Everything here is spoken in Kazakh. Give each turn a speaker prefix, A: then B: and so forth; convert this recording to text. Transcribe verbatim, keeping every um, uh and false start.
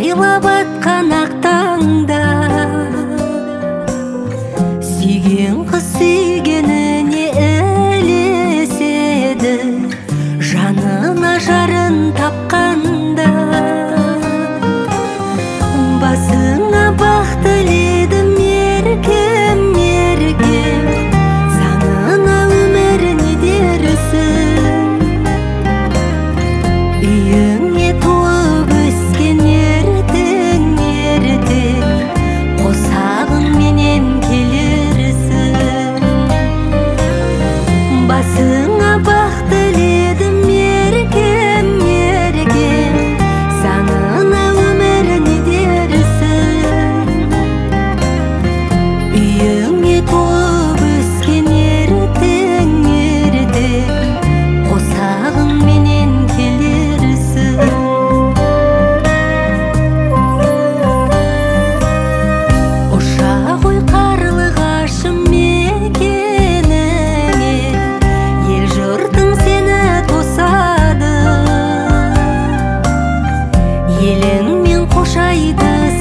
A: жайлап атқан ақ таңда сүйген қыз сүйгеніне ілеседі, жанына жарын тапқанда басыңа бақ тіледім еркем, еркем, заңына өмір не дерсің? Үйіңе туып өскен ертең, ертең қосағыңменен келерсің. Басыңа бақ тіледім еркем, еркем, заңына өмір не дерсің? Үйіңе туып өскен ертең, ертең қосағыңменен келерсің. Ұша ғой қарлығашым мекеніңе, ел жұртың сені тосады. Еліңмен қошайды